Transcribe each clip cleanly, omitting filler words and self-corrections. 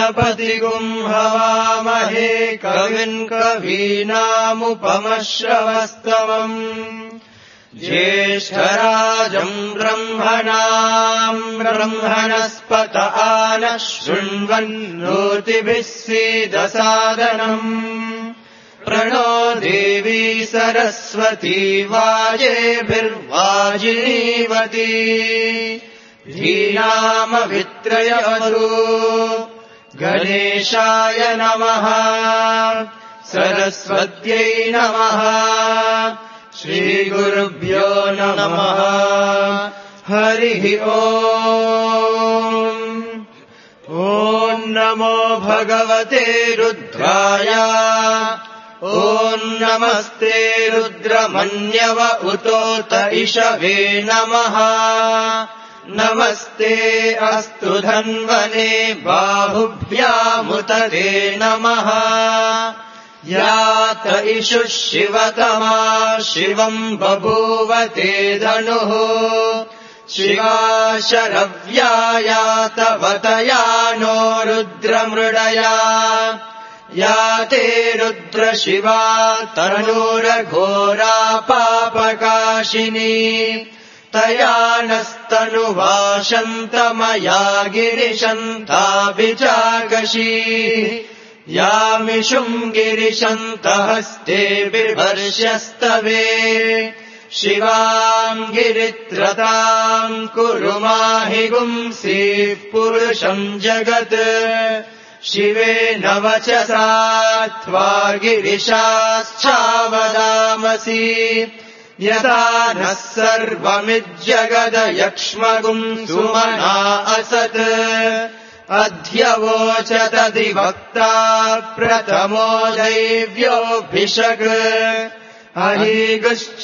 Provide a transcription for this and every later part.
गणपतिगुं हवामहे कविम् कवीनामुपमश्रवस्तमम् ज्येष्ठराजम् ब्रह्मणाम् ब्रह्मणस्पत आनः शृण्वन्नोतिभिः सीदसादनम् प्रणो देवी सरस्वती वाजेभिर्वाजिनीवती धीनामभित्रयवतु गणेशाय नमः सरस्वत्यै नमः श्रीगुरुभ्यो नमः हरिः ओम् ॐ नमो भगवते रुद्राय ॐ नमस्ते रुद्रमन्यव उतोत इषवे नमः नमस्ते अस्तु धन्वने बाहुभ्यामुतते नमः यात इषुः शिवतमा शिवम् बभूवते धनुः शिवा शरव्या यातवतया नो रुद्रमृडया याते रुद्रशिवा तनूरघोरा पापकाशिनी तया नस्तनुवाशन्तमया गिरिशन्ताभिजागशी यामिषुम् गिरिशन्तहस्ते बिभर्ष्यस्तवे शिवाम् गिरित्रताम् कुरु माहि गुंसीः पुरुषम् जगत् शिवेन वचसा त्वा गिरिशाश्चावदामसि यथा नः सर्वमिज्जगदयक्ष्मगुम् सुमना असत् अध्यवोचतधिवक्ता प्रथमो दैव्योऽभिषक् अहीगुश्च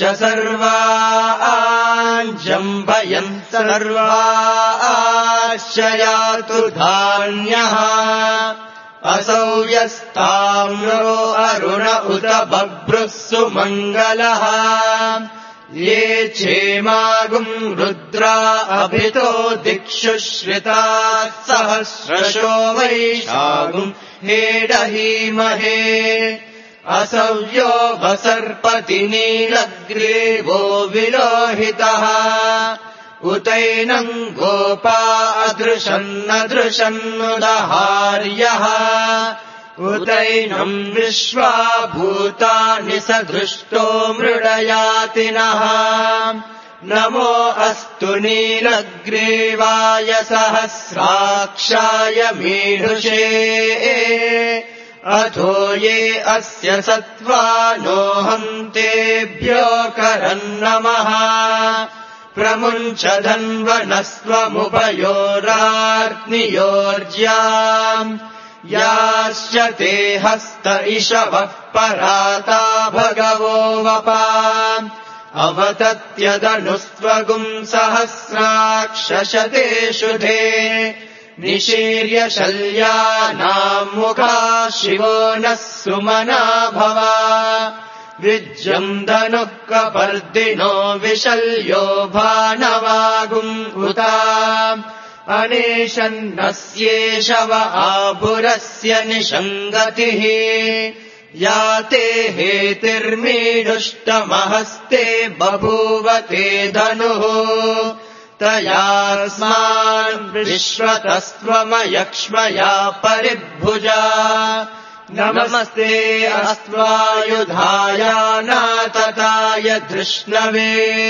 सर्वाञ्जम्भयन् सर्वाश्च यातु धान्यः असौ यस्ताम्रो अरुण उत बभ्रुः सुमङ्गलः ये क्षेमागुम् रुद्रा अभितो दिक्षु श्रिताः सहस्रशो वैशागुम् हेडहीमहे असव्यो वसर्पति नीलग्रीवो विलोहितः उतैनम् गोपा अदृशन्नदृशन्नुदहार्यः उतैनम् विश्वा भूतानि सदृष्टो मृडयातिनः नमो अस्तु नीलग्रीवाय सहस्राक्षाय मीढुषे अथो ये अस्य सत्त्वानोऽहन्तेभ्यो करन्नमः प्रमुञ्च धन्वनस्त्वमुपयोराग्नियोर्ज्याम् याश्च ते हस्त इषवः पराता भगवो वपा अवतत्यदनुस्त्वगुम् सहस्राक्षशतेषु धे निशीर्य शल्यानाम् मुखा शिवो नः सुमना भवा विज्यम् धनुः कपर्दिनो विशल्यो भानवागुम् उता अनेशन्नस्येषव आपुरस्य निषङ्गतिः याते हेतिर्मीढुष्टमहस्ते बभूवते धनुः तयास्मान् विश्वतस्त्वमयक्ष्मया परिभुजा नमस्ते अस्त्वायुधायानातताय धृष्णवे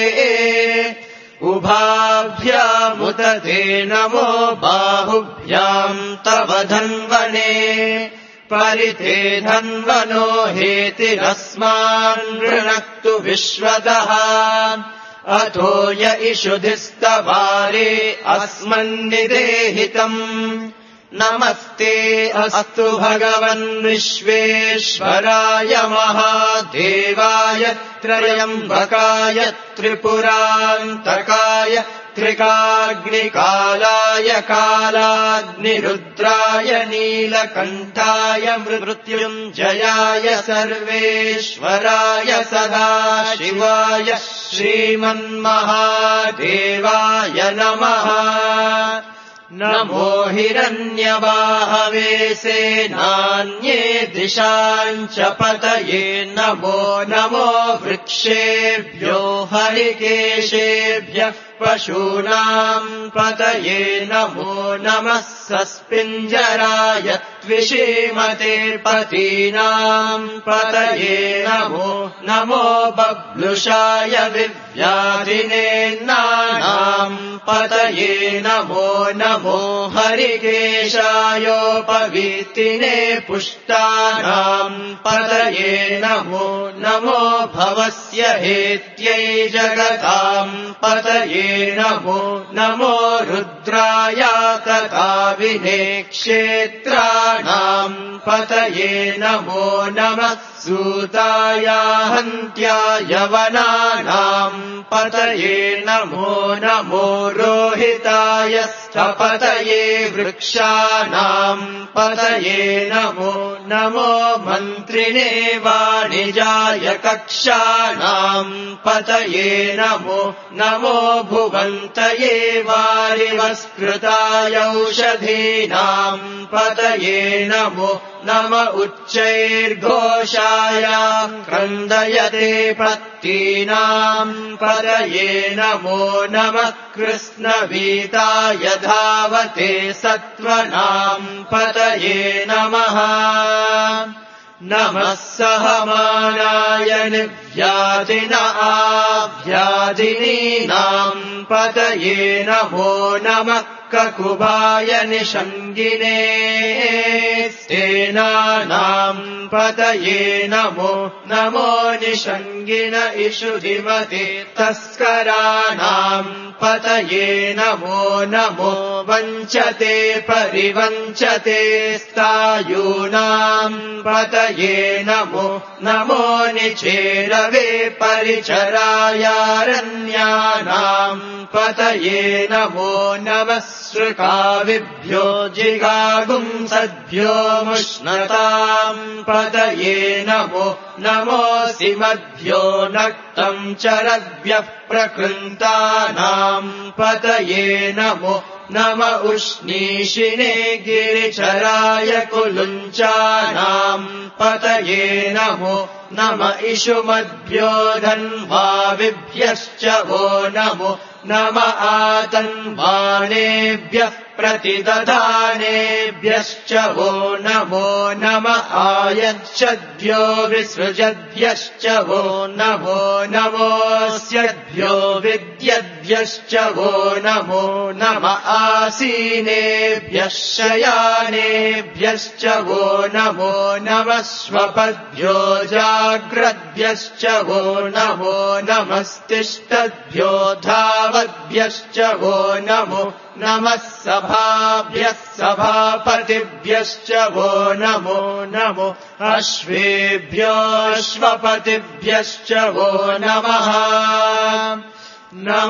उभाभ्यामुतते नमो बाहुभ्याम् तव धन्वने परिते धन्वनो हेतिरस्मान् नृणक्तु विश्वतः अथो य इषुधिस्तवारे अस्मन्निदेहितम् नमस्ते अस्तु भगवन् विश्वेश्वराय महादेवाय त्रयम्बकाय त्रिपुरान्तकाय त्रिकाग्निकालाय कालाग्निरुद्राय नीलकण्ठाय मृत्युञ्जयाय सर्वेश्वराय सदाशिवाय श्रीमन्महादेवाय नमः नमो हिरण्यवाहवे सेनान्ये दिशाम् च पतये नमो नमो वृक्षेभ्यो हरिकेशेभ्यः पशूनाम् पतये नमो नमः सस्पिञ्जराय त्विषीमते पतीनाम् पतये नमो नमो बब्लुषाय विव्याधिनेन्नानाम् पतये नमो नमो हरिकेशायोपवीतिने पुष्टानाम् पतये नमो नमो भवस्य हेत्यै जगताम् पतये नमो नमो रुद्रायातकाविने क्षेत्राणाम् पतये नमो नमः सूतायाहन्त्याय वनानाम् पतये नमो नमो रोहिताय स्थपतये वृक्षाणाम् पतये नमो नमो मन्त्रिणे वाणिजाय कक्षाणाम् पतये नमो नमो भुवन्तये वारिवस्कृताय औषधीनाम् पतये नमो नम उच्चैर्घोषाय क्रन्दयते पत्तीनाम् पतये नमो नमः कृष्णवीताय धावते सत्त्वनाम् पतये नमः नमः सहमानाय निव्याधिन आव्याधिनीनाम् पतये नमो नमः ककुभाय निषङ्गिने सेनानाम् पतये नमो नमो निषङ्गिन इषुधिमते तस्कराणाम् पतये नमो नमो वञ्चते परिवञ्चते स्थायूनाम् पतये नमो नमो निचेरवे परिचरायारण्यानाम् पतये नमो नमः सृकाविभ्यो जिगागुंसद्भ्यो मुष्णताम् पतये नमो नमोऽसिमद्भ्यो नक्तम् चरद्भ्यः प्रकृन्तानाम् पतये नमो नम उष्णीषिणे गिरिचराय कुलुञ्चानाम् पतये नमो नम इषुमद्भ्यो धन्वाविभ्यश्च वो नमो नम आतन्वानेभ्यः प्रतिदधानेभ्यश्च वो नमो नम आयच्छद्भ्यो विसृजद्भ्यश्च वो नमो नमोऽस्यद्भ्यो विद्यद्भ्यश्च वो नमो नम आसीनेभ्यः शयानेभ्यश्च वो नमो नमः स्वपद्भ्यो जाग्रद्भ्यश्च वो नमो नमस्तिष्ठद्भ्यो धावद्भ्यश्च वो नमो नमः सभाभ्यः सभापतिभ्यश्च वो नमो नमो अश्वेभ्योऽश्वपतिभ्यश्च वो नमः नम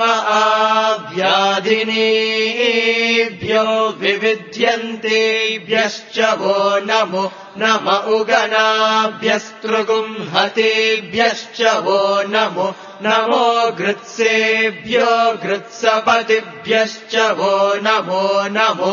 आव्याधिनीभ्यो विविध्यन्तेभ्यश्च वो नमो नम उगनाभ्यस्तृगुंहतेभ्यश्च वो नमो नमो गृत्सेभ्यो गृत्सपतिभ्यश्च वो नमो नमो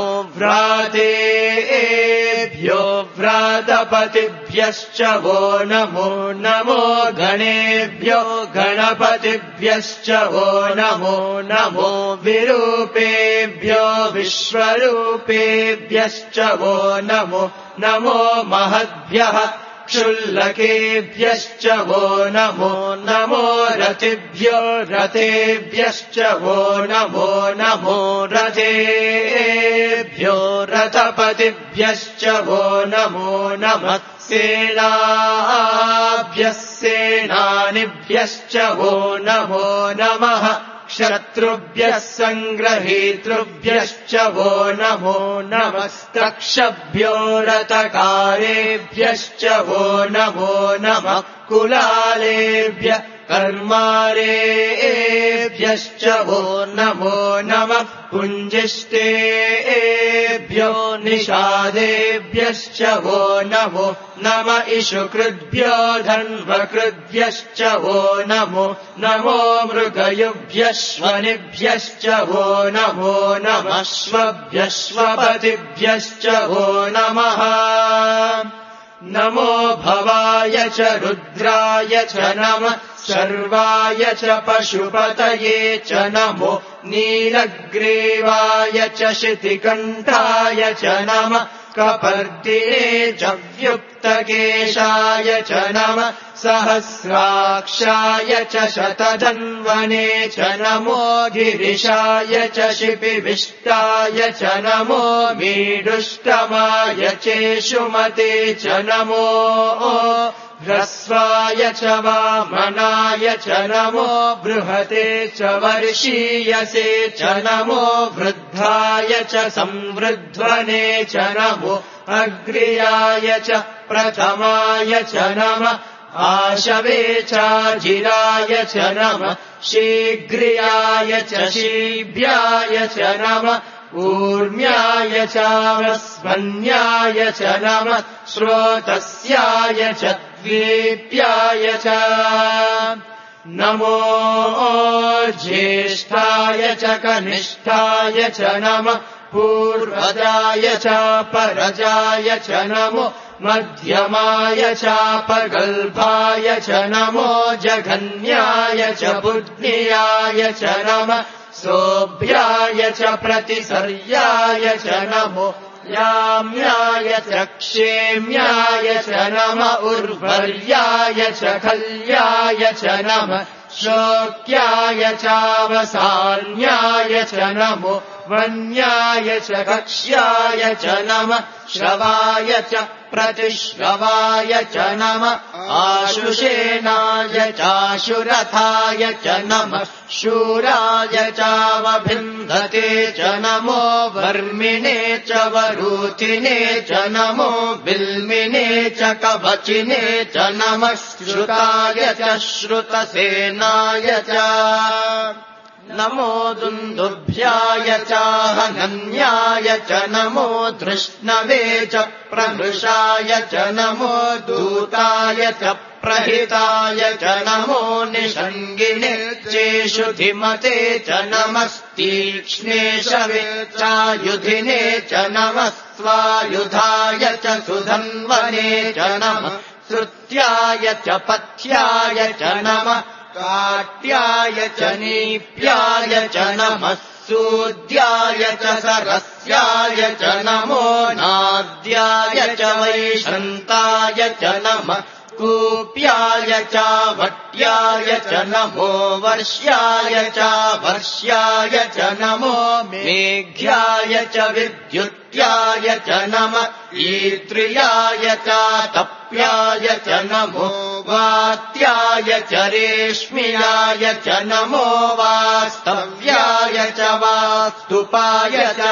व्रातेभ्यो व्रातपतिभ्यश्च वो नमो नमो गणेभ्यो गणपतिभ्यश्च वो नमो नमो विरूपेभ्यो विश्वरूपेभ्यश्च वो नमो नमो महद्भ्यः क्षुल्लकेभ्यश्च वो नमो नमो रतिभ्यो रतेभ्यश्च वो नमो नमो रथेभ्यो रथपतिभ्यश्च वो नमो नमः सेनाभ्यः सेनानिभ्यश्च वो नमो नमः शत्रुभ्यः सङ्ग्रहीतृभ्यश्च वो नमो नमस्तक्षभ्यो रथकारेभ्यश्च वो नमो नमः कुलालेभ्यः कर्मारेभ्यश्च वो नमो नमः पुञ्जिष्टेभ्यो निषादेभ्यश्च वो नमो नम इषुकृद्भ्यो धन्वकृद्भ्यश्च वो नमो नमो मृगयुभ्यश्वनिभ्यश्च वो नमो नमश्वभ्यश्वपतिभ्यश्च वो नमः नमो भवाय च रुद्राय च नमः सर्वाय च पशुपतये च नमो नीलग्रीवाय च शितिकण्ठाय च नमः कपर्दिने च व्युक्तकेशाय च नमः सहस्राक्षाय च शतधन्वने च नमो गिरिशाय च शिपिविष्टाय च नमो मीडुष्टमाय चेषुमते च नमो ह्रस्वाय च वामनाय च नमो बृहते च वर्षीयसे च नमो वृद्धाय च संवृध्वने च नमो अग्र्याय च प्रथमाय च नमः आशवे चाजिराय च नमः शीघ्र्याय च शीभ्याय च नमः ऊर्म्याय चावस्मन्याय च नमः श्रोतस्याय च द्वीप्याय च नमो ज्येष्ठाय च कनिष्ठाय च नमः पूर्वजाय चापरजाय च नमो मध्यमाय चापगल्भाय च नमो जघन्याय च बुद्ध्याय च नमः सोभ्याय च प्रतिसर्याय च नमो याम्याय च क्षेम्याय च नमः उर्वर्याय च खल्याय च नमः शोक्याय चावसान्याय च नमो वन्याय च कक्ष्याय च नमः श्रवाय च प्रतिश्रवाय च नमः आशुषेणाय चाशुरथाय च नमः शूराय चावभिन्धते च नमो वर्मिणे च वरूथिने च नमो बिल्मिने च कवचिने च नमः श्रुताय च श्रुतसेनाय च नमो दुन्दुभ्याय चाहनन्याय च नमो धृष्णवे च प्रमृषाय च नमो दूताय च प्रहिताय च नमो निषङ्गिने चेषुधिमते च नमस्तीक्ष्णेशवे चायुधिने च नमः स्वायुधाय च सुधन्वने च नमः श्रुत्याय च पथ्याय च नमः काट्याय च नीप्याय च नमः सूद्याय च सरस्याय च नमो नाद्याय च वैशन्ताय च नमः कूप्याय चावट्याय च नमो वर्ष्याय चावर्ष्याय च नमो मेघ्याय च विद्युत्याय च नमः ईत्र्याय चातप्याय च नमो वात्याय च रेश्म्याय च नमो वास्तव्याय च वास्तुपाय च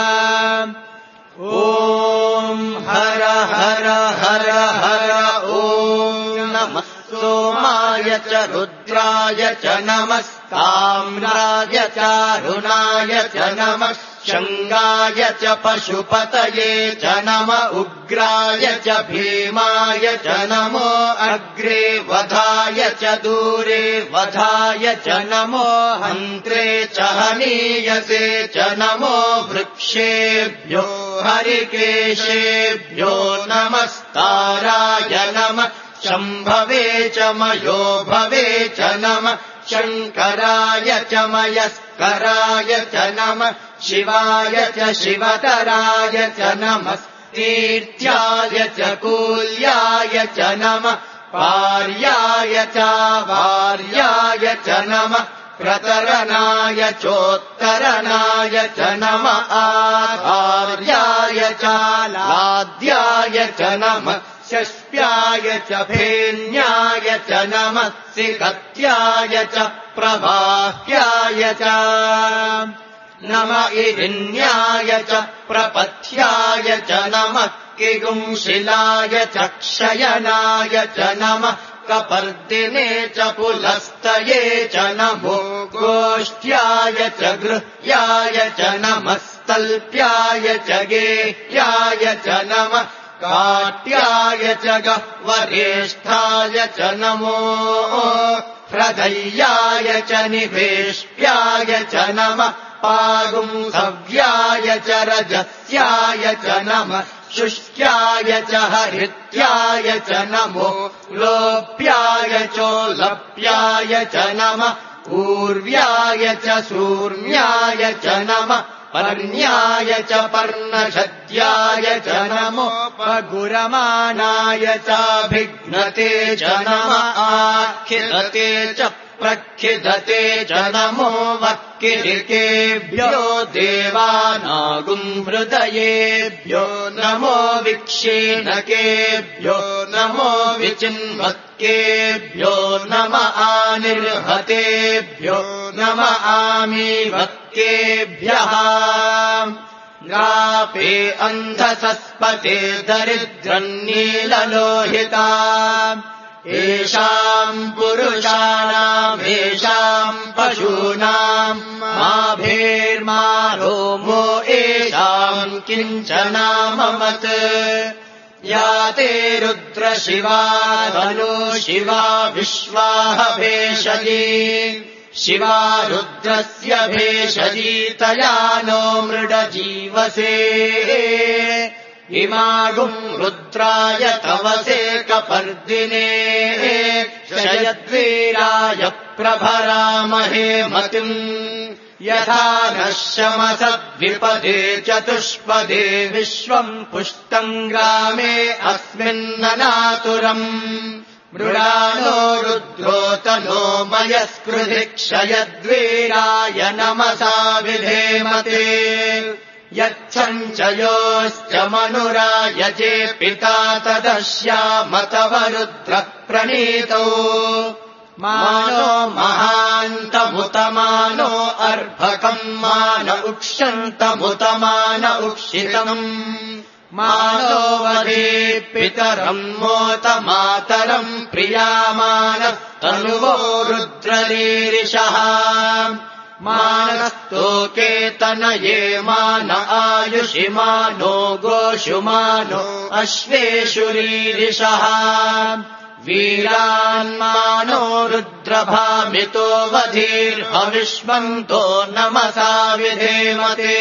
ॐ हर हर हर हर ॐ नमः सोमाय च रुद्राय च नमः ताम्राय चारुणाय च नमः शङ्गाय च पशुपतये च नमः उग्राय च भीमाय च नमो अग्रे वधाय च दूरे वधाय च नमो हन्त्रे च हनीयसे च नमो वृक्षेभ्यो हरिकेशेभ्यो नमस्ताराय नमः शम्भवे च मयो भवे च नमः शङ्कराय च मयस्कराय च नमः शिवाय च शिवतराय च नमः तीर्थ्याय च कूल्याय च नमः पार्याय च वार्याय च नमः प्रतरणाय चोत्तरणाय च नमः आधार्याय च लाद्याय च नमः षष्ट्याय च फेन्याय च नमः सिकत्याय च प्रवाह्याय च नम इरिन्याय च प्रपथ्याय च नमः किगुंशिलाय च क्षयनाय च नमः कपर्दिने च पुलस्तये च नमो गोष्ठ्याय च गृह्याय च नमस्तल्प्याय च गेह्याय च नमः काट्याय च गह्वरेष्ठाय च नमो हृदय्याय च निवेष्ट्याय च नमः पागुंसव्याय च रजस्याय च नमः शुष्क्याय च हरित्याय च नमो लोप्याय चोलप्याय च नमः ऊर्व्याय च सूर्म्याय च नमः पर्ण्याय च पर्णछद्याय च नमो पगुरमानाय चाभिघ्नते च नमः आखिदते च प्रखिदते च नमो वक्किरिकेभ्यो देवानागुंहृदयेभ्यो नमो विक्षीणकेभ्यो नमो विचिन्वत्केभ्यो नम आनिर्हतेभ्यो नम आमीवत्केभ्यः गापे अन्धसस्पते दरिद्रन्नीललोहिता येषाम् पुरुषाणामेषाम् पशूनाम् माभेर्मा रोमो येषाम् किञ्चनामवत् या ते रुद्रशिवा धनु शिवा विश्वाः भेषजी शिवा रुद्रस्य भेषजी तया नो मृडजीवसे इमागुम् रुद्राय तवसे कपर्दिने शयद्वीराय प्रभरामहे मतिम् यथा नः शमसद्विपदे चतुष्पदे विश्वम् पुष्टम् ग्रामे अस्मिन्ननातुरम् मृडानो रुद्रोतनो मयस्कृधि क्षयद्वीराय नमसा विधेमते यच्छञ्चयोश्च मनुरायजे पिता तदश्यामतवरुद्रः प्रणीतौ मानो महान्तमुतमानो अर्भकम् मान उक्षन्तमुतमान उक्षितम् मानो वदे पितरम् मोतमातरम् प्रियामानः तनुवो रुद्ररीरिषः मानस्तोके तनये मान आयुषि मानो गोषु मानो अश्वेषुरीरिषः वीरान्मानो रुद्रभामितो वधीर्हविष्मन्तो नमसा विधेमते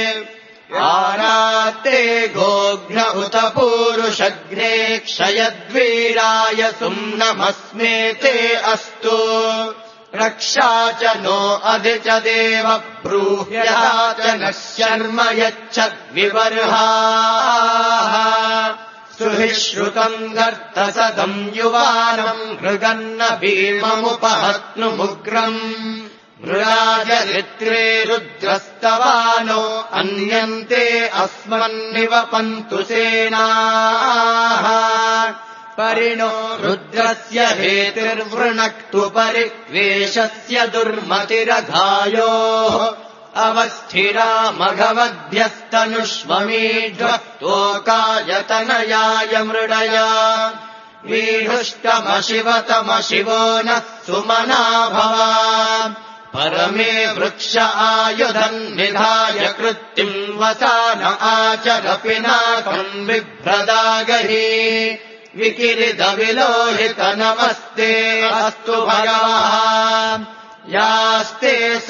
आरात्ते गोघ्न उत पूरुषग्ने क्षयद्वीराय सुम्नमस्मेते अस्तु रक्षा च नो अधि च देव ब्रूह्यः च नः शर्म यच्छद्विबर्हाः सुहिश्रुतम् गर्तसदम् युवानम् मृगन्न भीममुपहत्नुमुग्रम् मृडाजरित्रे रुद्रस्तवानो अन्यन्ते अस्मन्निवपन्तु सेनाः परिणो रुद्रस्य हेतिर्वृणक्तु परिक्वेशस्य दुर्मतिरघायोः अवस्थिरा मघवद्भ्यस्तनुष्वमीढ्वक्तोकायतनयाय मृडया वीढुष्टमशिवतमशिवो नः सुमना भवा परमे वृक्ष आयुधम् निधाय कृत्तिम् वसान आचर पिनाकम् बिभ्रदागहि विकिरिदविलोहित नमस्ते अस्तु भगवः यास्ते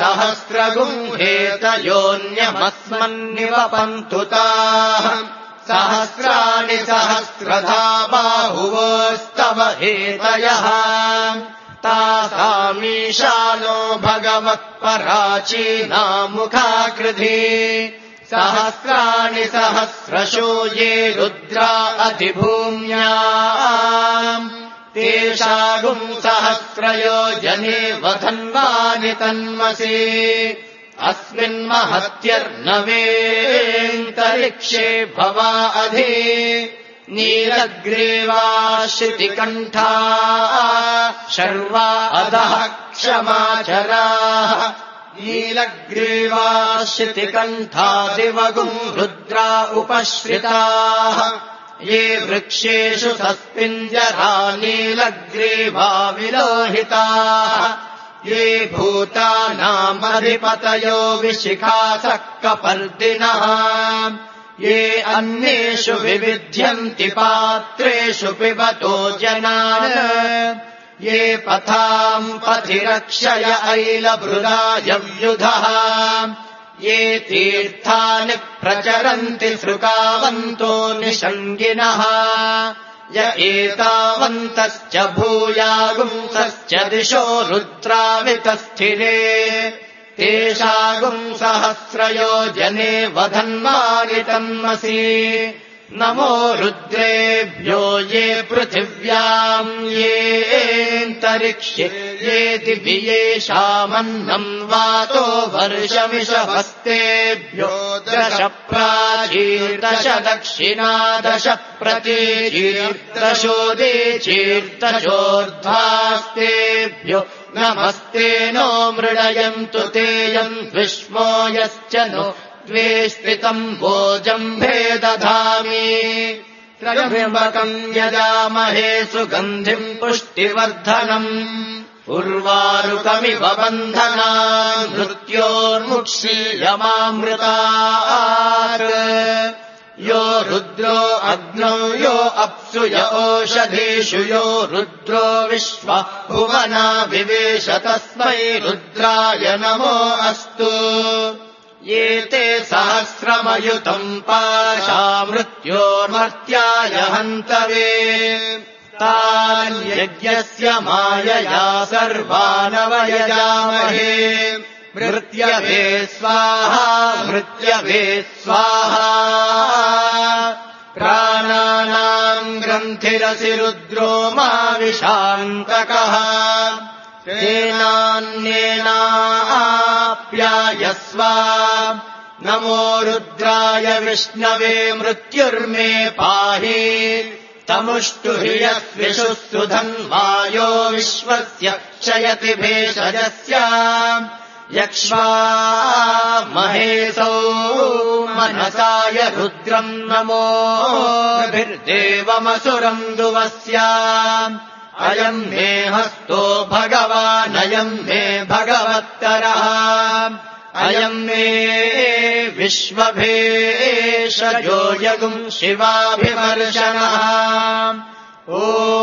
सहस्रगुंहेतयोऽन्यमस्मन्निवपन्तु ताः सहस्राणि सहस्रधा बाहुवोस्तव हेतयः तासामीशानो भगवत्पराचीनामुखाकृधि सहस्राणि सहस्रशो ये रुद्रा अधिभूम्याम् तेषागुम् सहस्रयोजने वधन्वानि तन्मसि अस्मिन्महत्यर्नवेऽन्तरिक्षे भवा अधि नीलग्रीवाश्रितिकण्ठा शर्वा अधः क्षमाचराः नीलग्रीवाश्रितिकण्ठादिवगुम् रुद्रा उपश्रिताः ये वृक्षेषु सस्पिञ्जरा नीलग्रीवा विलोहिताः ये भूतानामधिपतयो विशिखासः कपर्दिनः ये अन्येषु विविध्यन्ति पात्रेषु पिबतो जनान् ये पथाम् पथिरक्षय ऐलभृदायव्युधः ये तीर्थानि प्रचरन्ति सृकावन्तो निषङ्गिनः य एतावन्तश्च भूयागुंसश्च दिशो रुद्रावितस्थिरे तेषागुंसहस्रयो जने वधन्मानि तन्मसि नमो रुद्रेभ्यो ये पृथिव्याम् येऽन्तरिक्ष्ये ये दिवि येषामन्नम् वातो वर्षमिषभस्तेभ्यो दश प्राचीर्दश दक्षिणादश प्रतीचीर्दशोदीचीर्दशोर्ध्वास्तेभ्यो नमस्ते नो मृडयन्तु तेयम् विश्वो यश्च नो द्वे स्थितम् भोजम्भे दधामि त्रयम्बकम् यजामहे सुगन्धिम् पुष्टिवर्धनम् उर्वारुकमिव बन्धनान् मृत्योर्मुक्षीयमामृतात् यो रुद्रो अग्नौ यो अप्सु य ओषधीषु यो रुद्रो विश्वा भुवना विवेश तस्मै रुद्राय नमो अस्तु ये ते सहस्रमयुतम् पाशा मृत्योर्मर्त्याय हन्तवे तान् यज्ञस्य मायया सर्वानवयजामहे मृत्यवे स्वाहा मृत्यवे स्वाहा प्राणानाम् ग्रन्थिरसि रुद्रो मा विशान्तकः तेनान्येनाप्यायस्व नमो रुद्राय विष्णवे मृत्युर्मे पाहि तमुष्टुहि यस्विषुः सुधन्वायो विश्वस्य क्षयति भेषजस्य यक्ष्वा महेशौ मनसाय रुद्रम् नमोभिर्देवमसुरम् दुवस्य अयम् मे हस्तो भगवानयम् मे भगवत्तरः अयम् मे विश्वभेषजो यगुम् शिवाभिमर्शनः ॐ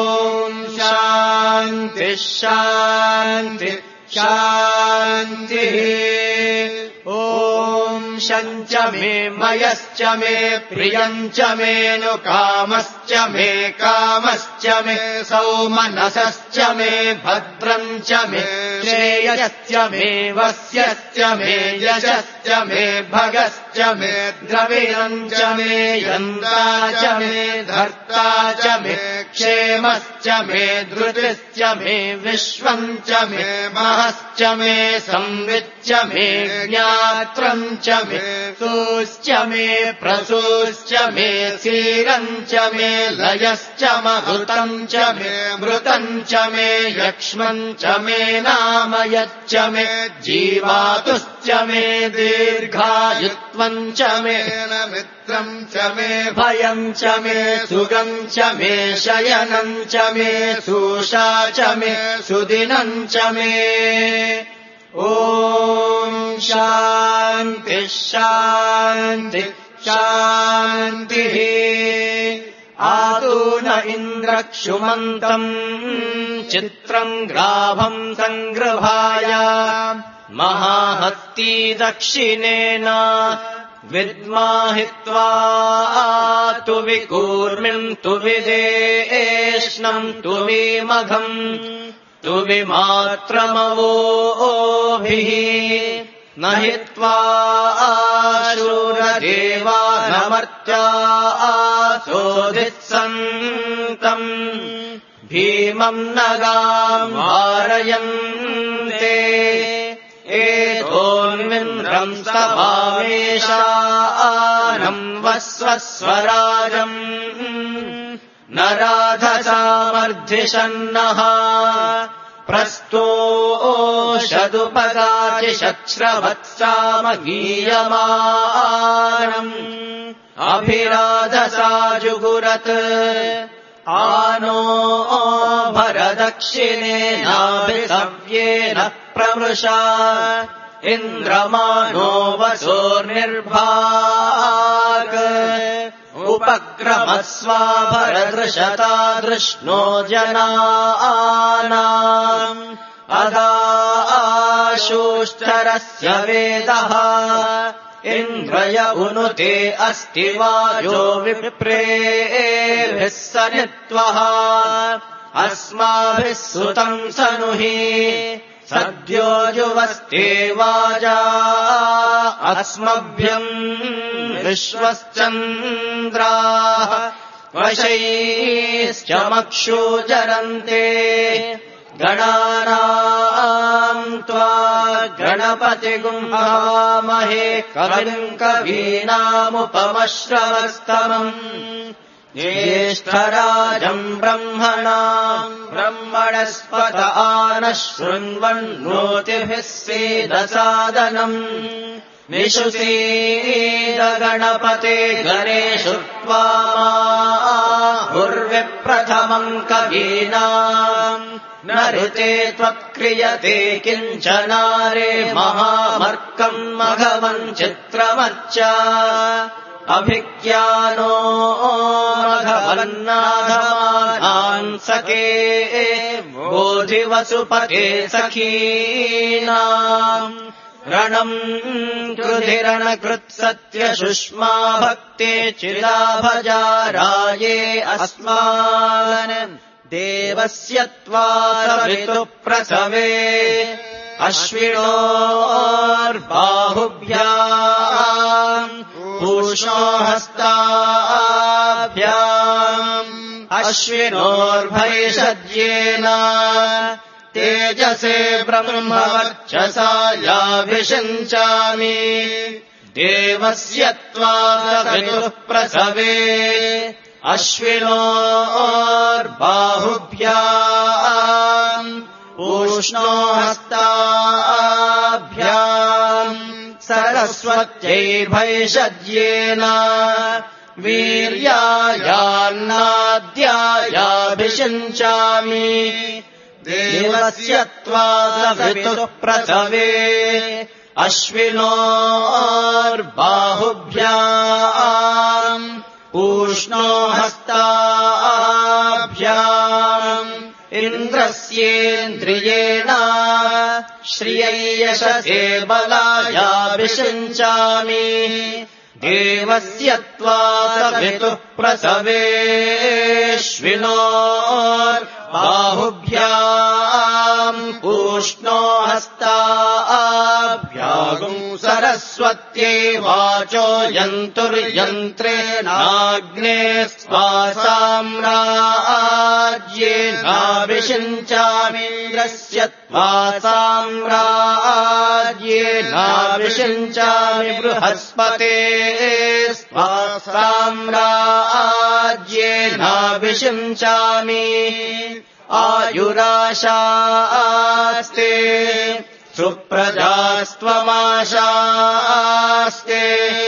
शान्तिः शान्तिः शान्तिः ॐ शञ्च मे मयश्च मे प्रियञ्च मेऽनुकामश्च मे कामश्च मे सौमनसश्च मे भद्रम् च मे श्रेयश्च मे वस्यश्च मे यशश्च मे भगश्च मे द्रविणम् च मे यन्ता च मे धर्ता च मे क्षेमश्च मे धृतिश्च मे विश्वम् च मे महश्च मे संविच्च मे ज्ञात्रम् च मे सूश्च मे प्रसूश्च मे क्षीरम् च मे लयश्च महृतम् च मे मृतम् च मे यक्ष्मम् च मे नामयच्च मे जीवातुश्च मे दीर्घायुत्वम् च मे मित्रम् च मे भयम् च मे सुगम् च मे शयनम् च मे सूषा च मे सुदिनम् च मे ॐ शान्तिः शान्तिः शान्तिः आतून इन्द्रक्षुमन्तम् चित्रम् ग्राभम् सङ्गृहाय महाहस्ती दक्षिणेन विद्माहित्वा तु विकूर्मिम् तु विदेष्णम् तु विमघम् तु विमात्रमवोभिः न हित्वा शूरदेवानमर्त्या सोऽधित्सन्तम् भीमम् नगाम् वारयन्ते एतोन्मिन्द्रम् सभावेशानम् वस्वस्वराजम् न राधसामर्धिषन्नः प्रस्तोषदुपगाचिशच्छ्रवत्सामगीयमानम् अभिराधसा जुगुरत् आनो भरदक्षिणेनाभिसव्येन प्रमृषा इन्द्रमानो वसोर्निर्भाग उपक्रमस्वाभरदृशता दृष्णो जनानाम् अदाशूष्टरस्य वेदः इन्द्रय उनुते अस्ति वाजो विप्रेभिः सनित्वः अस्माभिः सुतम् सनुहि सद्यो युवस्ते वाजा अस्मभ्यम् विश्वश्चन्द्राः वशैश्च मक्षूजरन्ते गणानाम् त्वा गणपतिगुम्हामहे कविम् कवीनामुपमश्रवस्तमम् ज्येष्ठराजम् ब्रह्मणाम् ब्रह्मणस्पत आनः शृण्वन्नोतिभिः सेदसादनम् निषुसीद गणपते गणेषु त्वा माहुर्विप्रथमम् कवीनाम् न ऋते त्वत्क्रियते किञ्चनारे महामर्कम् मघवम् चित्रमच्च अभिज्ञानो मघवन्नाधमानान्सके बोधिवसुपते सखीनाम् रणम् कृधिरणकृत्सत्यशुष्मा भक्ते चिदाभजाराये अस्मान् देवस्य त्वा सवितुः प्रसवे अश्विनोर्बाहुभ्याम् पूषो हस्ताभ्याम् अश्विनोर्भैषज्येन तेजसे ब्रह्मवर्चसा याभिषिञ्चामि देवस्य त्वा सवितुः प्रसवे अश्विनोर्बाहुभ्याम् पूष्णो हस्ताभ्याम् सरस्वत्यैर्भैषज्येन वीर्यायान्नाद्यायाभिषिञ्चामि देवस्य त्वा सवितुः प्रसवे अश्विनोर्बाहुभ्याम् पूष्णो हस्ताभ्याम् इन्द्रस्येन्द्रियेण श्रियै यशसे बलायाभिषिञ्चामि देवस्य त्वा सवितुः प्रसवेऽश्विनोर्बाहुभ्याम् पूष्णो हस्ताभ्याम् सरस्वत्यै वाचो यन्तुर्यन्त्रेणाग्ने स्वा साम्राज्येनाभिषिञ्चामीन्द्रस्य त्वा साम्राज्येनाभिषिञ्चामि बृहस्पते स्वा साम्राज्येनाभिषिञ्चामि आयुराशास्ते सुप्रजास्त्वमाशास्ते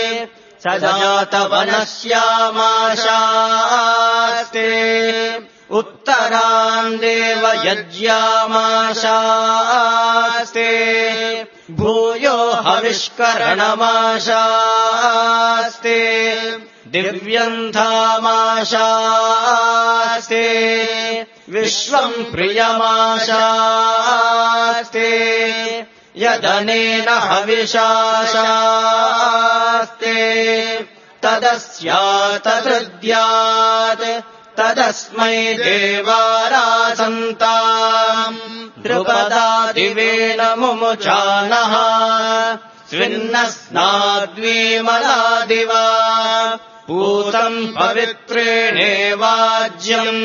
सजातवनस्यामाशास्ते उत्तराम् देवयज्ञामाशास्ते भूयो हविष्करणमाशास्ते दिव्यन्धामाशास्ते विश्वम् प्रियमाशास्ते यदनेन हविषाशास्ते तदस्यातहृद्यात् तदस्मै देवारासन्ताम् द्रुपदादिवेन मुमुचानः स्विन्नस्नाद्वीमलादिवा पूतम् पवित्रेणेवाज्यम्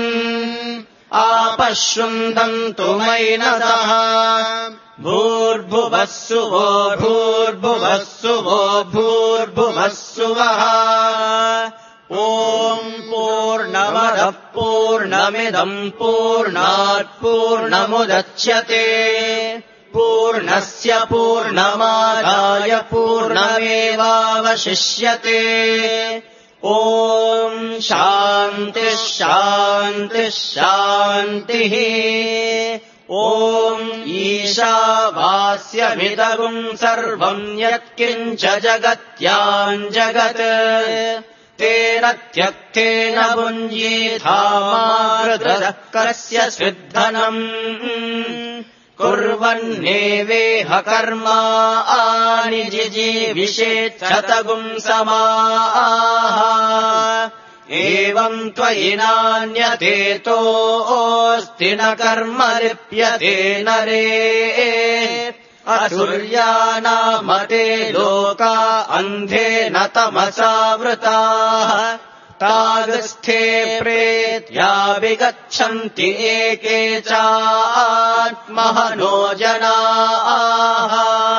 आपश्रुन्दन्तु मैनसः भूर्भुवः सुवो भूर्भुवः सुवो भूर्भुवः सुवः ॐ पूर्णमदः पूर्णमिदम् पूर्णात् पूर्णमुदच्यते पूर्णस्य पूर्णमादाय पूर्णमेवावशिष्यते ॐ शान्तिः शान्तिः शान्तिः ॐ ईशावास्यमिदगुम् सर्वम् यत्किञ्च जगत्याम् जगत् तेन त्यक्तेन भुञ्जीथामाकृतः कस्य सिद्धनम् कुर्वन्नेवेह कर्माणि जिजीविषेच्छतगुम् समाः एवम् त्वयि नान्यतेतोऽस्ति न कर्म लिप्यते नरे असुर्यानामते लोका अन्धेन तमसावृताः तागस्थे प्रेत्या विगच्छन्ति एके चात्महनो जनाः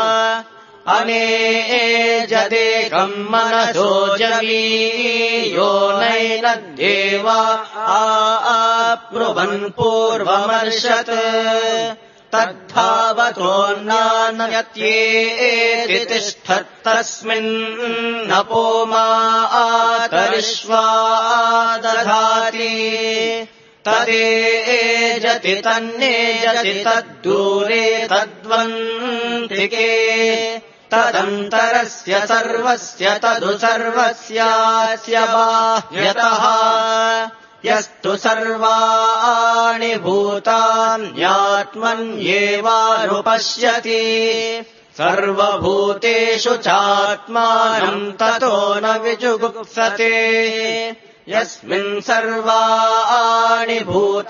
अनेजदेकम् मनसो जमीयो नैनद्देवा आप्नुवन् पूर्वमर्षत् तद्धावतोऽन्नान्यत्येति तिष्ठत्तस्मिन्नपो मातरिष्वा दधाति तदेजति तन्नेजति तद्दूरे तद्वन्तिके तदन्तरस्य सर्वस्य तदु सर्वस्यास्य बाह्यतः यस्तु सर्वाणि भूतान्यात्मन्येवानुपश्यति सर्वभूतेषु चात्मानम् ततो न विजुगुप्सते यस्मिन् सर्वाणि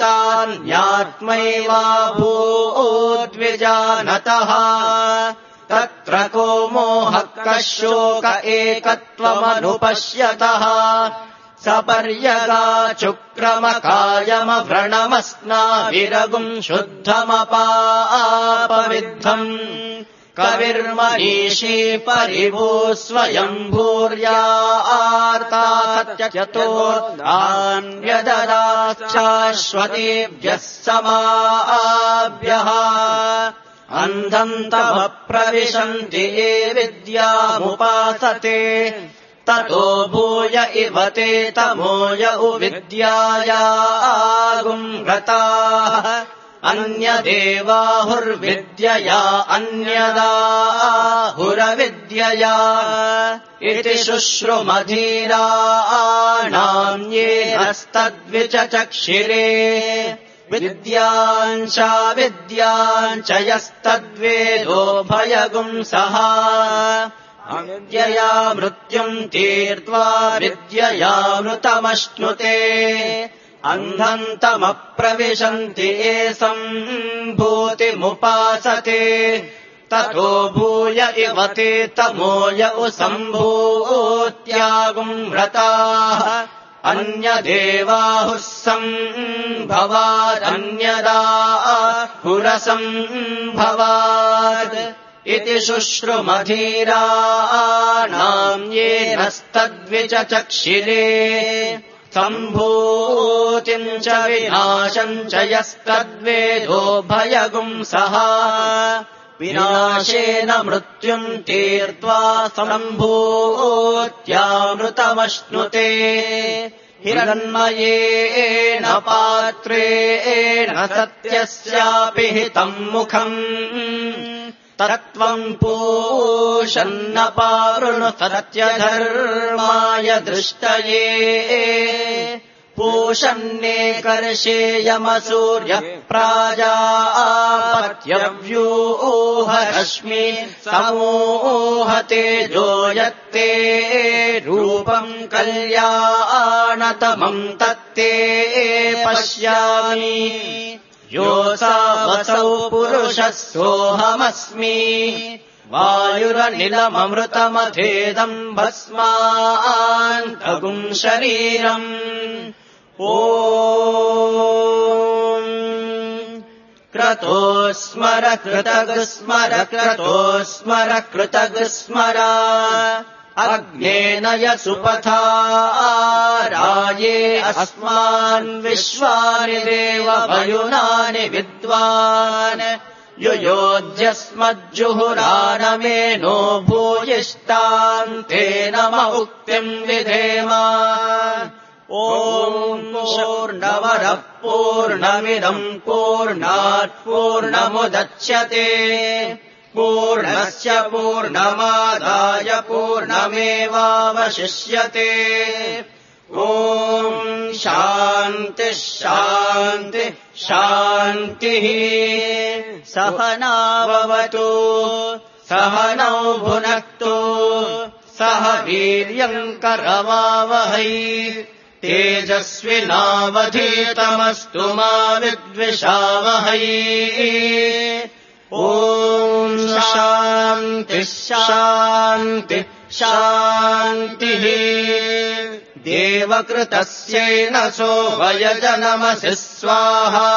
भूतान्यात्मैवाभूद्विजानतः तत्र को मोहः कः शोक एकत्वमनुपश्यतः सपर्यगाचुक्रमकायमव्रणमस्नाविरगुम् शुद्धमपापविद्धम् कविर्मनीषी परिभू स्वयम्भूर्यार्तात्यतोऽन्यददाश्चाश्वतेभ्यः समाभ्यः अन्धन्तमप्रविशन्ति ये विद्यामुपासते ततो भूय इव ते तमोय उविद्यायागुम् गताः अन्यदेवाहुर्विद्यया अन्यदाहुरविद्यया इति शुश्रुमधीराणाम् येनस्तद्विचचक्षिरे विद्याम् च यस्तद्वेदो भयगुंसः अविद्यया मृत्युम् तीर्त्वा विद्ययामृतमश्नुते अन्धन्तमप्रविशन्ति ये सम्भूतिमुपासते ततो भूय इव ते तमोय सम्भूत्यागुम् व्रताः अन्यदेवाहुः सम्भवादन्यदाहुरसम्भवात् इति शुश्रुमधीराणाम् येनस्तद्विचचक्षिरे सम्भूतिम् च विनाशम् च यस्तद्वेदो भयगुंसः विनाशेन मृत्युम् तीर्त्वा सम्भूत्यामृतमश्नुते हिरण्मयेन पात्रेण सत्यस्यापि हितम् मुखम् तत्त्वम् पूषन्नपावृणु सत्यधर्माय दृष्टये पूषन्नेकर्षेयमसूर्यः प्राजापत्यव्यूहरश्मि समूहतेजो यत्ते रूपम् कल्याणतमम् तत्ते पश्यामि योऽसावसौ पुरुषः सोऽहमस्मि वायुरनिलममृतमथेदम् भस्मान्तगुम् शरीरम् ॐ क्रतोस्मर कृतगस्मर क्रतोस्मर कृतगस्मर अग्नेन यसुपथा राये अस्मान् विश्वानि देव वयुनानि विद्वान् युयोध्यस्मज्जुहुरानमेनो भूयिष्ठान् तेन म उक्तिम् विधेम ॐ पूर्णमदः पूर्णमिदम् पूर्णात् पूर्णमुदच्यते पूर्णस्य पूर्णमादाय पूर्णमेवावशिष्यते ॐ शान्तिः शान्तिः शान्तिः सहनाववतु सहनौ भुनक्तु सह वीर्यम् करवावहै तेजस्विनावधीतमस्तु मा विद्विषावहै ॐ शान्तिः शान्तिः शान्तिः देवकृतस्येन सो वयजनमसि स्वाहा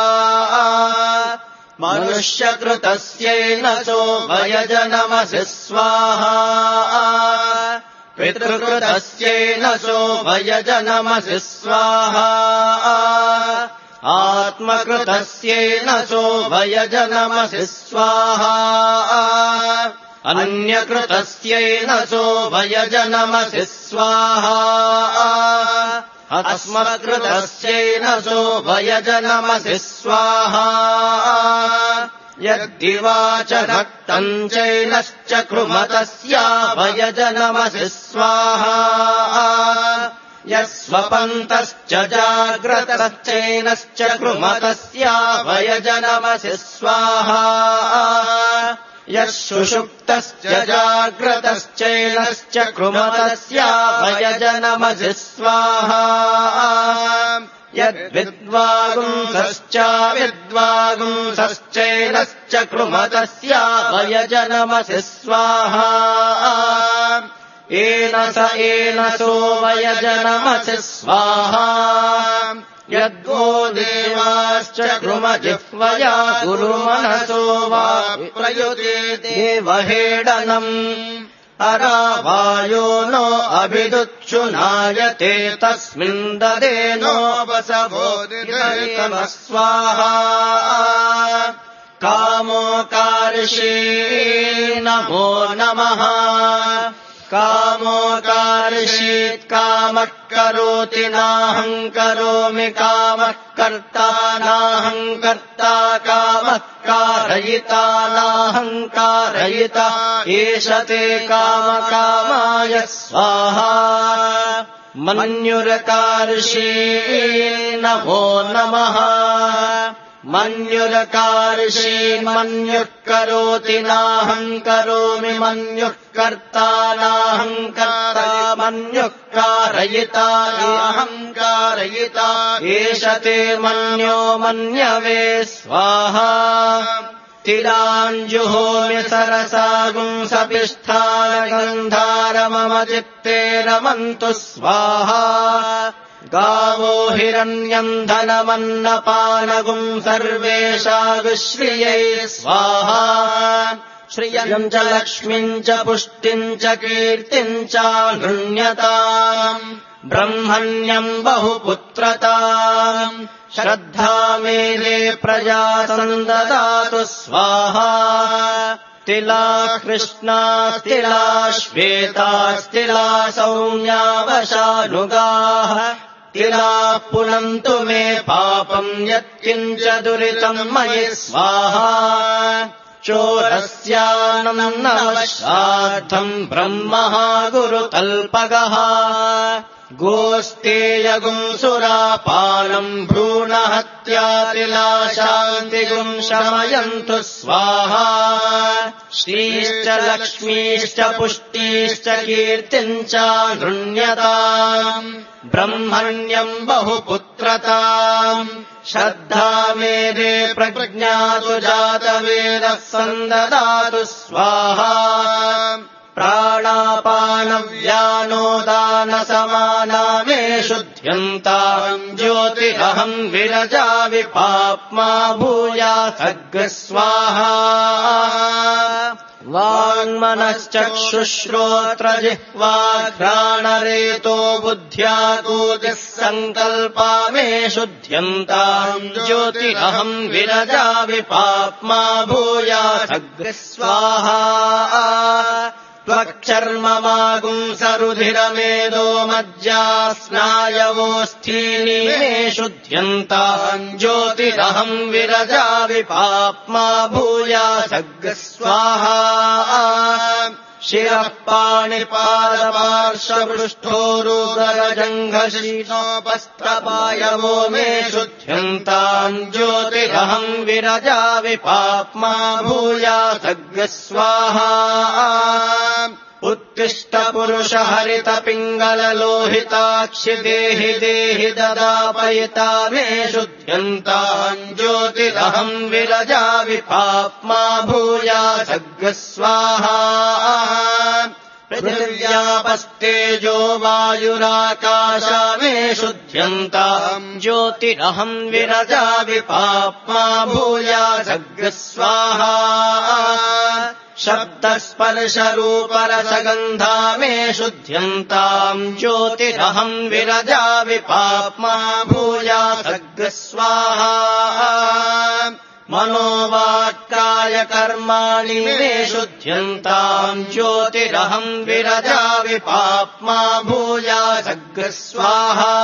मनुष्यकृतस्येन सो वयजनमसि स्वाहा पितृकृतस्येन सो वयजनमसि स्वाहा आत्मकृतस्येन सो वयजनमसि स्वाहा अन्यकृतस्येन सो वयजनमसि स्वाहा अस्मत्कृतस्येन सो वयजनमसि स्वाहा यद्दिवा च रक्तम् चैनश्च कृमतस्या वयजनमसि स्वाहा यस्वपन्तश्च जाग्रतश्चैनश्च कृमतस्या वयजनमसि स्वाहा यः सुषुप्तश्च जाग्रतश्चैनश्च कृमतस्या वयजनमसि स्वाहा यद्विद्वागुंसश्चाविद्वागुंसश्चैनश्च कृमतस्या वयजनमसि स्वाहा येन स एनसो वयजनमसि स्वाहा यद्वो देवाश्च कृमजिह्वया गुरुमनसो वा प्रयुते देवहेडनम् अरावायो नो अभिदुच्छुनायते तस्मिन् ददेनो वसवोदितमः स्वाहा कामोकार्षी नमो नमः कामोकार्षीत् कामः करोति नाहम् करोमि कामः कर्ता नाहम् कर्ता कामः कारयिता नाहम् कारयिता एष ते कामकामाय स्वाहा मन्युरकार्षी नमो नमः मन्युरकार्षी मन्युः करोति नाहम् करोमि मन्युः कर्ता नाहम् कर्ता मन्युः कारयिता नाहम् कारयिता एष ते मन्यो मन्यवे स्वाहा तिलाञ्जुहोमि सरसागुंसपिष्ठानगन्धारमम चित्ते रमन्तु स्वाहा गावो हिरण्यम् धनमन्नपानगुम् सर्वेषागुश्रियै स्वाहा श्रियम् च लक्ष्मीम् च पुष्टिम् च कीर्तिम् च नृण्यताम् ब्रह्मण्यम् बहुपुत्रताम् श्रद्धा मेले प्रजा सन्ददातु स्वाहा तिला कृष्णास्तिला श्वेतास्तिला सौम्यावशानुगाः तिलाः पुनन्तु मे पापम् यत्किञ्च दुरितम् मयि स्वाहा चोरस्यानम् ब्रह्मः गुरुतल्पगः गोस्तेयगुंसुरापानम् भ्रूणहत्यातिलाशान्तिगुम् शमयन्तु स्वाहा श्रीश्च लक्ष्मीश्च पुष्टिश्च कीर्तिम् च नृण्यताम् ब्रह्मण्यम् बहुपुत्रताम् श्रद्धा मेदे प्रज्ञातु जातवेदः सन्ददातु स्वाहा प्राणापानव्यानोदानसमानामे शुद्ध्यन्ताम् ज्योतिरहम् विरजामि पाप्मा भूयासग् स्वाहा वाङ्मनश्चक्षुश्रोत्रजिह्वा घ्राणरेतो बुद्ध्यागोदिः सङ्कल्पा मे शुध्यन्ताम् ज्योतिरहम् विरजा विपाप्मा भूयासग्रे स्वाहा त्वक्चर्ममागुंसरुधिरमेदो मज्जा स्नायवोऽस्थीनि मे शुध्यन्ताम् ज्योतिरहम् विरजा विपाप्मा भूयासग्रे स्वाहा शिरः पाणिपादपार्श्वपृष्ठोरुदरजङ्घशीर्षोपस्त्रपायवो मे शुध्यन्ताम् ज्योतिरहम् विरजा विपाप्मा भूयासग्रे स्वाहा उत्तिष्ठ पुरुष हरित पिङ्गललोहिताक्षि देहि देहि ददापयिता मे शुध्यन्ताम् ज्योतिरहम् विरजा विपाप्मा भूयासग्रे स्वाहा पृथिव्यापस्तेजो वायुराकाशा मे शुध्यन्ताम् ज्योतिरहम् विरजा विपाप्मा भूयासग्रे स्वाहा शब्दस्पर्शरूपरसगन्धा मे शुध्यन्ताम् ज्योतिरहम् विरजा विपाप्मा भूयासग्रे स्वाहा मनोवाक्काय कर्माणि मे शुध्यन्ताम् ज्योतिरहम् विरजा विपाप्मा भूयासग्रे स्वाहा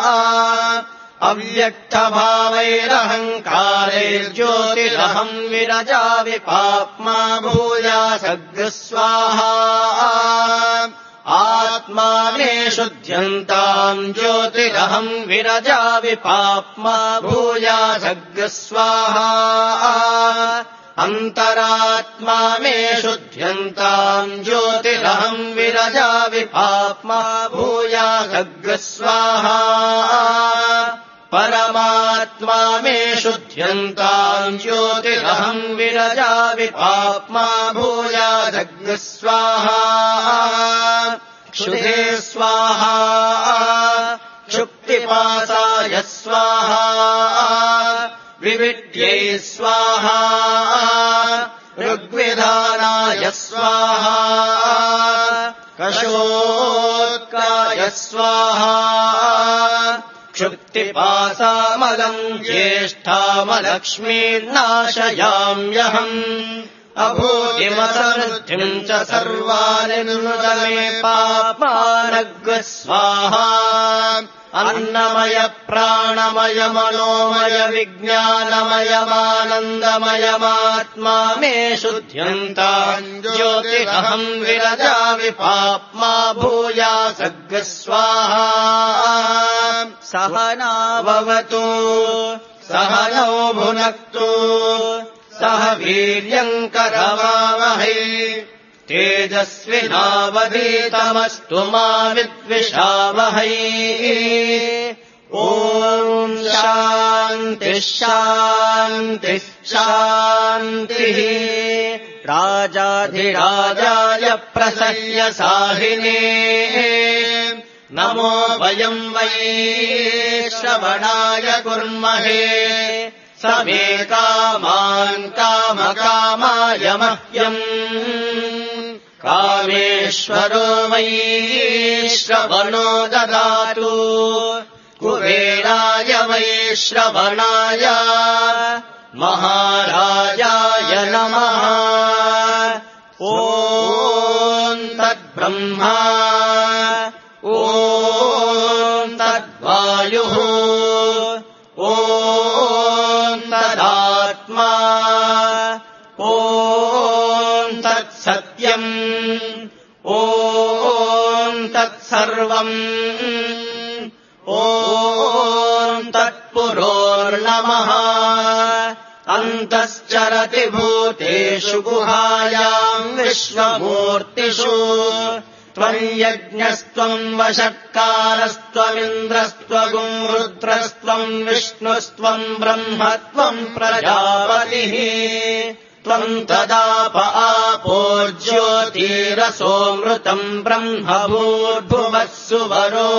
अव्यक्तभावैरहङ्कारैर्ज्योतिरहम् विरजा विपाप्मा भूयासग्रे स्वाहा आत्मा मे शुध्यन्ताम् ज्योतिरहम् विरजा विपाप्मा भूयासग्रे स्वाहा अन्तरात्मा मे शुध्यन्ताम् ज्योतिरहम् विरजा विपाप्मा भूयासग्रे स्वाहा परमात्मा मे शुध्यन्ताम् ज्योतिरहम् विरजा विपाप्मा भूयासग्रे स्वाहा क्षुधे स्वाहा क्षुक्तिपासाय स्वाहा विविड्यै स्वाहा ऋग्विधानाय स्वाहा कशोत्काय स्वाहा क्षुक्तिपासामलम् ज्येष्ठामलक्ष्मीर्नाशयाम्यहम् अभूतिमसमृद्धिम् च सर्वाणि नृदमे पाप्मानग्रे स्वाहा अन्नमय प्राणमय मनोमय विज्ञानमयमानन्दमयमात्मा मे शुध्यन्ताम् ज्योतिरहम् विरजा विपाप्मा भूयासग्रे स्वाहा सहनाववतु सहनौ भुनक्तु सह वीर्यम् करवावहै तेजस्विनावधीतमस्तु मा विद्विषावहै ॐ शान्तिः शान्तिः शान्तिः राजाधिराजाय प्रसह्य साहिने नमो वयम् वै श्रवणाय कुर्महे समे कामान् कामकामाय मह्यम् कामेश्वरो वै श्रवणो ददातु कुबेराय वै श्रवणाय महाराजाय नमः ॐ तद्ब्रह्मा ॐ तद्वायुः ॐ तदात्मा ॐ तत्सत्यम् ॐ तत्सर्वम् ॐ तत्पुरोर्नमः अन्तश्चरति भूतेषु गुहायाम् विश्वमूर्तिषु त्वम् यज्ञस्त्वम् वषट्कारस्त्वमिन्द्रस्त्वगुम् रुद्रस्त्वम् विष्णुस्त्वम् ब्रह्मत्वम् प्रजापतिः त्वम् तदाप आपो ज्योतिरसोऽमृतम् ब्रह्म भूर्भुवः सुवरो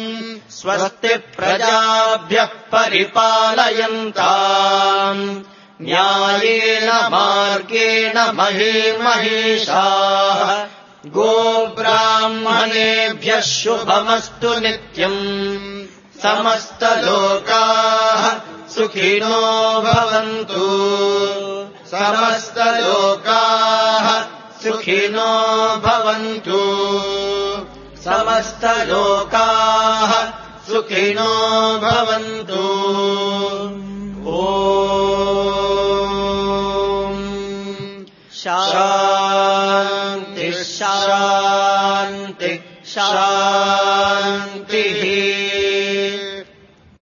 स्वस्ति प्रजाभ्यः परिपालयन्ताम् न्यायेन मार्गेण महीमहीषाः गोब्राह्मणेभ्यः शुभमस्तु नित्यम् समस्तलोकाः सुखिनो भवन्तु समस्तलोकाः सुखिनो भवन्तु समस्तलोकाः सुखिनो भवन्तु ॐ